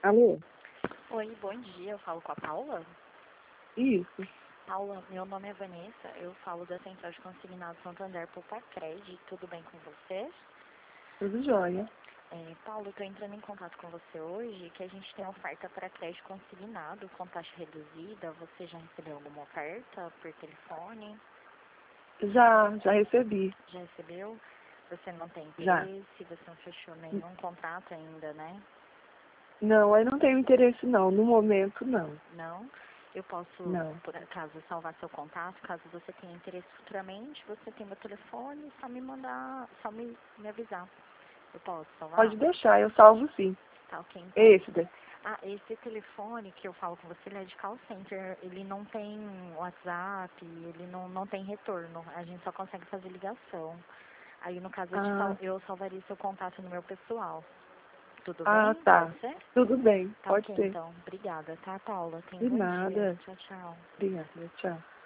Alô? Oi, bom dia. Eu falo com a Paula. Isso. Paula, meu nome é Vanessa. Eu falo da Central de Consignado Santander Poupa-Cred. Tudo bem com você? Tudo jóia. Paula, eu estou entrando em contato com você hoje que a gente tem oferta para crédito consignado com taxa reduzida. Você já recebeu alguma oferta por telefone? Já recebi. Já recebeu? Você não tem Já. interesse? Você não fechou nenhum contrato ainda, né? Não, eu não tenho interesse não. No momento, não. Não? Eu posso, Não. por acaso, salvar seu contato, caso você tenha interesse futuramente, você tem meu telefone, só me mandar, só me avisar. Eu posso salvar? Pode deixar, eu salvo sim. Tá ok, então. Esse daí. Esse telefone que eu falo com você, ele é de call center, ele não tem WhatsApp, ele não tem retorno, a gente só consegue fazer ligação. Aí, no caso, eu salvaria seu contato no meu pessoal. Tudo bem? Tá. Pode ser? Tudo bem, Tá pode ok, ser. então. Obrigada, tá, Paula? Tenha De um bom dia. nada. Tchau, tchau. Obrigada, tchau.